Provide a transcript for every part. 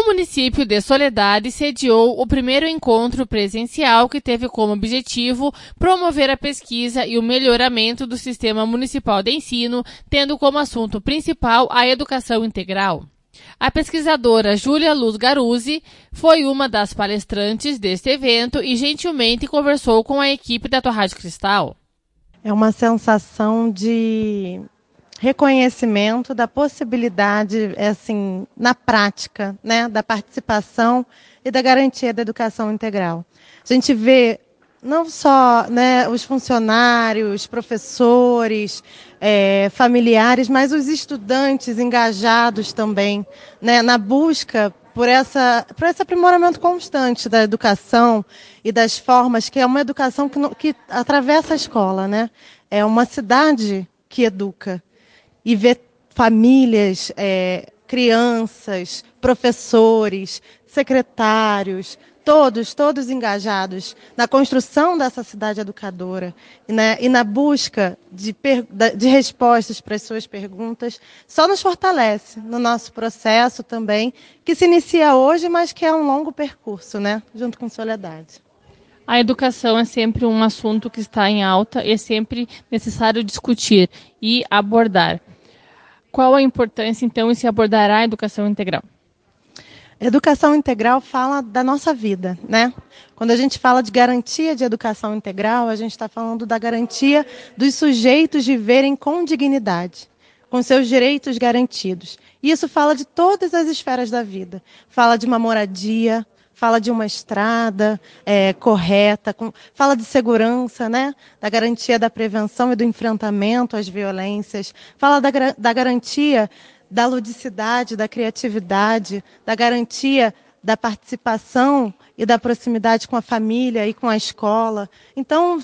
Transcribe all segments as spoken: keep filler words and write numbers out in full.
O município de Soledade sediou o primeiro encontro presencial que teve como objetivo promover a pesquisa e o melhoramento do sistema municipal de ensino, tendo como assunto principal a educação integral. A pesquisadora Júlia Luz Garuzzi foi uma das palestrantes deste evento e gentilmente conversou com a equipe da tua Rádio Cristal. É uma sensação de reconhecimento da possibilidade, assim, na prática, né, da participação e da garantia da educação integral. A gente vê não só, né, os funcionários, professores, é, familiares, mas os estudantes engajados também, né, na busca por, essa, por esse aprimoramento constante da educação e das formas, que é uma educação que, que atravessa a escola, né? É uma cidade que educa. E ver famílias, é, crianças, professores, secretários, todos, todos engajados na construção dessa cidade educadora, né, e na busca de, de respostas para as suas perguntas, só nos fortalece no nosso processo também, que se inicia hoje, mas que é um longo percurso, né, junto com Soledade. A educação é sempre um assunto que está em alta e é sempre necessário discutir e abordar. Qual a importância, então, em se abordar a educação integral? Educação integral fala da nossa vida, né? Quando a gente fala de garantia de educação integral, a gente está falando da garantia dos sujeitos de viverem com dignidade, com seus direitos garantidos. E isso fala de todas as esferas da vida. Fala de uma moradia, fala de uma estrada é, correta, com, fala de segurança, né? Da garantia da prevenção e do enfrentamento às violências, fala da, da garantia da ludicidade, da criatividade, da garantia da participação e da proximidade com a família e com a escola. Então,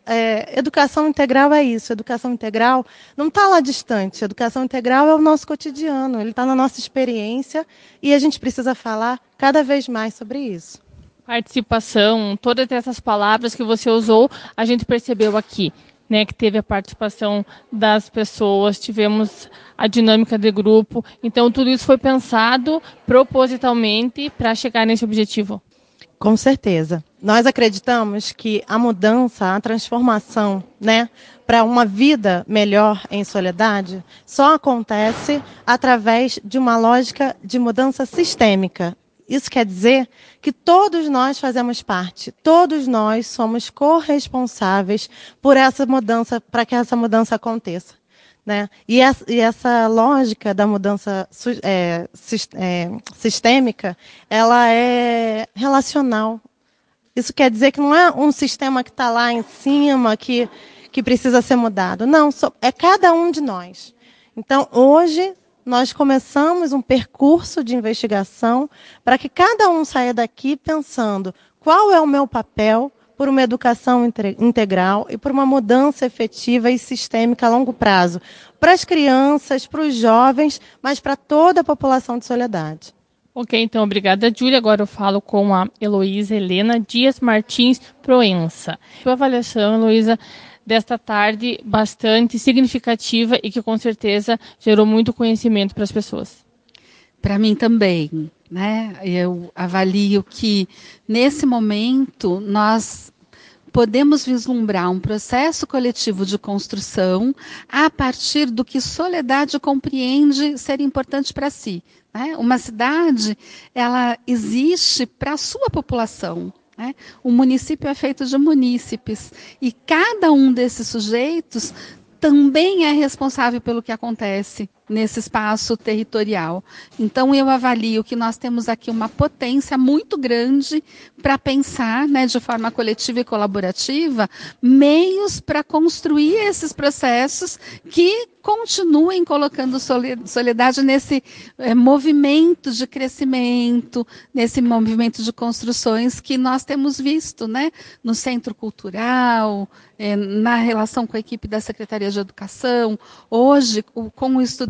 é, educação integral é isso. Educação integral não está lá distante. Educação integral é o nosso cotidiano, ele está na nossa experiência e a gente precisa falar cada vez mais sobre isso. Participação, todas essas palavras que você usou, a gente percebeu aqui, né, que teve a participação das pessoas, tivemos a dinâmica de grupo. Então, tudo isso foi pensado propositalmente para chegar nesse objetivo. Com certeza. Nós acreditamos que a mudança, a transformação, né, para uma vida melhor em Soledade, só acontece através de uma lógica de mudança sistêmica. Isso quer dizer que todos nós fazemos parte, todos nós somos corresponsáveis por essa mudança, para que essa mudança aconteça, né? E, essa, e essa lógica da mudança é, é, sistêmica, ela é relacional. Isso quer dizer que não é um sistema que está lá em cima, que, que precisa ser mudado. Não, é cada um de nós. Então, hoje, nós começamos um percurso de investigação para que cada um saia daqui pensando qual é o meu papel por uma educação integral e por uma mudança efetiva e sistêmica a longo prazo, para as crianças, para os jovens, mas para toda a população de Soledade. Ok, então, obrigada, Júlia. Agora eu falo com a Heloísa Helena Dias Martins Proença. Sua avaliação, Heloísa, desta tarde bastante significativa e que com certeza gerou muito conhecimento para as pessoas. Para mim também, né? Eu avalio que nesse momento nós podemos vislumbrar um processo coletivo de construção a partir do que Soledade compreende ser importante para si, né? Uma cidade, ela existe para a sua população. Né? O município é feito de munícipes e cada um desses sujeitos também é responsável pelo que acontece nesse espaço territorial. Então, eu avalio que nós temos aqui uma potência muito grande para pensar, né, de forma coletiva e colaborativa, meios para construir esses processos que continuem colocando Soledade nesse é, movimento de crescimento, nesse movimento de construções que nós temos visto, né, no Centro Cultural, é, na relação com a equipe da Secretaria de Educação, hoje com o estudante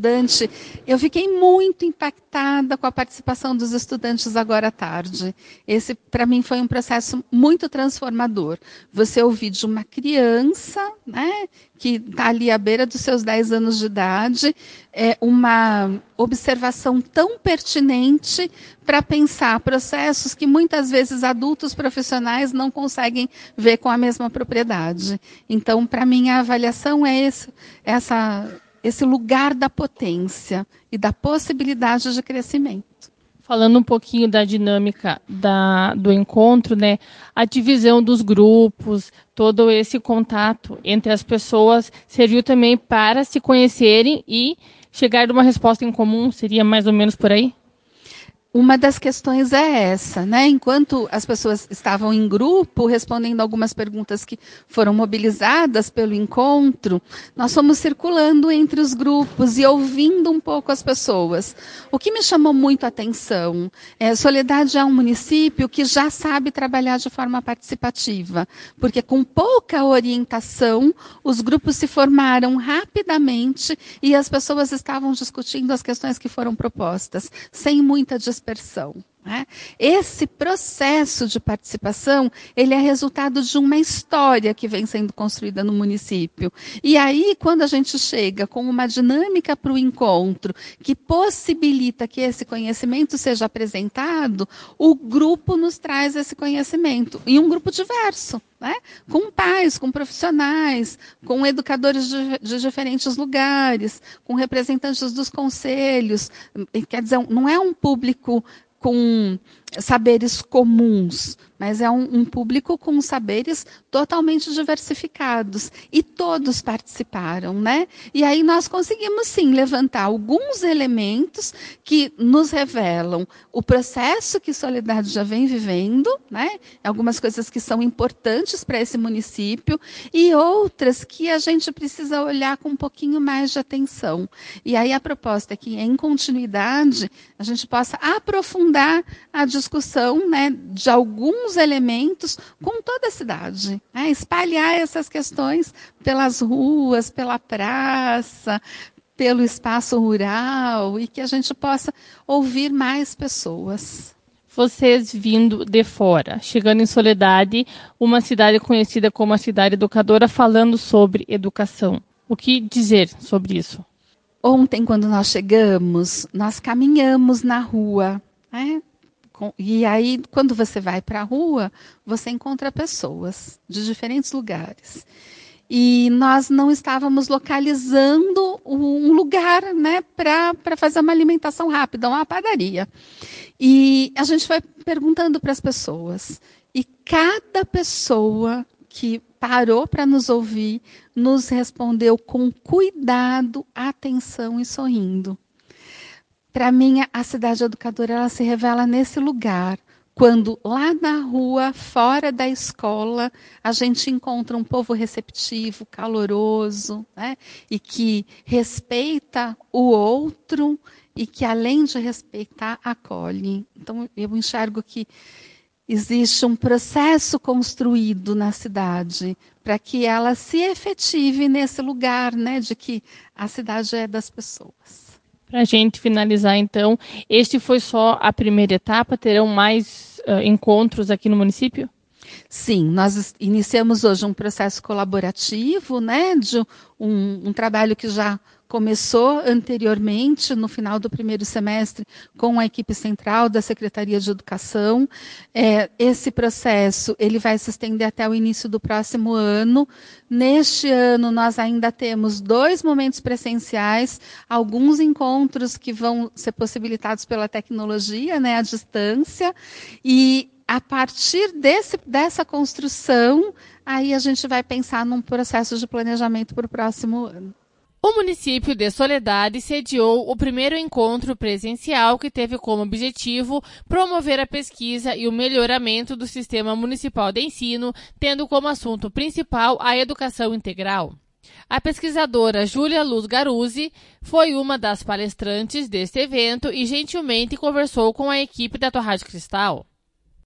estudante, eu fiquei muito impactada com a participação dos estudantes agora à tarde. Esse, para mim, foi um processo muito transformador. Você ouvir de uma criança, né, que está ali à beira dos seus dez anos de idade, é uma observação tão pertinente para pensar processos que muitas vezes adultos profissionais não conseguem ver com a mesma propriedade. Então, para mim, a avaliação é esse, essa, esse lugar da potência e da possibilidade de crescimento. Falando um pouquinho da dinâmica da, do encontro, né, a divisão dos grupos, todo esse contato entre as pessoas serviu também para se conhecerem e chegar a uma resposta em comum, seria mais ou menos por aí? Uma das questões é essa, né? Enquanto as pessoas estavam em grupo, respondendo algumas perguntas que foram mobilizadas pelo encontro, nós fomos circulando entre os grupos e ouvindo um pouco as pessoas. O que me chamou muito a atenção é Soledade é um município que já sabe trabalhar de forma participativa, porque com pouca orientação, os grupos se formaram rapidamente e as pessoas estavam discutindo as questões que foram propostas, sem muita dispersão. Dispersão, né? Esse processo de participação, ele é resultado de uma história que vem sendo construída no município. E aí, quando a gente chega com uma dinâmica para o encontro, que possibilita que esse conhecimento seja apresentado, o grupo nos traz esse conhecimento. E um grupo diverso, né? Com pais, com profissionais, com educadores de, de diferentes lugares, com representantes dos conselhos. Quer dizer, não é um público com saberes comuns, mas é um, um público com saberes totalmente diversificados. E todos participaram, né? E aí nós conseguimos, sim, levantar alguns elementos que nos revelam o processo que Soledade já vem vivendo, né? Algumas coisas que são importantes para esse município e outras que a gente precisa olhar com um pouquinho mais de atenção. E aí a proposta é que, em continuidade, a gente possa aprofundar a discussão, né, de alguns elementos com toda a cidade, né, espalhar essas questões pelas ruas, pela praça, pelo espaço rural e que a gente possa ouvir mais pessoas. Vocês vindo de fora, chegando em Soledade, uma cidade conhecida como a cidade educadora, falando sobre educação. O que dizer sobre isso? Ontem, quando nós chegamos, nós caminhamos na rua, né? E aí, quando você vai para a rua, você encontra pessoas de diferentes lugares. E nós não estávamos localizando um lugar, né, para fazer uma alimentação rápida, uma padaria. E a gente foi perguntando para as pessoas. E cada pessoa que parou para nos ouvir, nos respondeu com cuidado, atenção e sorrindo. Para mim, a cidade educadora ela se revela nesse lugar, quando lá na rua, fora da escola, a gente encontra um povo receptivo, caloroso, né? E que respeita o outro e que, além de respeitar, acolhe. Então, eu enxergo que existe um processo construído na cidade para que ela se efetive nesse lugar, né? De que a cidade é das pessoas. Para a gente finalizar, então, este foi só a primeira etapa? Terão mais uh, encontros aqui no município? Sim, nós iniciamos hoje um processo colaborativo, né, de um, um trabalho que já começou anteriormente, no final do primeiro semestre, com a equipe central da Secretaria de Educação. É, esse processo ele vai se estender até o início do próximo ano. Neste ano, nós ainda temos dois momentos presenciais, alguns encontros que vão ser possibilitados pela tecnologia, né, à distância, e a partir desse, dessa construção, aí a gente vai pensar num processo de planejamento para o próximo ano. O município de Soledade sediou o primeiro encontro presencial que teve como objetivo promover a pesquisa e o melhoramento do sistema municipal de ensino, tendo como assunto principal a educação integral. A pesquisadora Júlia Luz Garuzzi foi uma das palestrantes deste evento e gentilmente conversou com a equipe da Tua Rádio Cristal.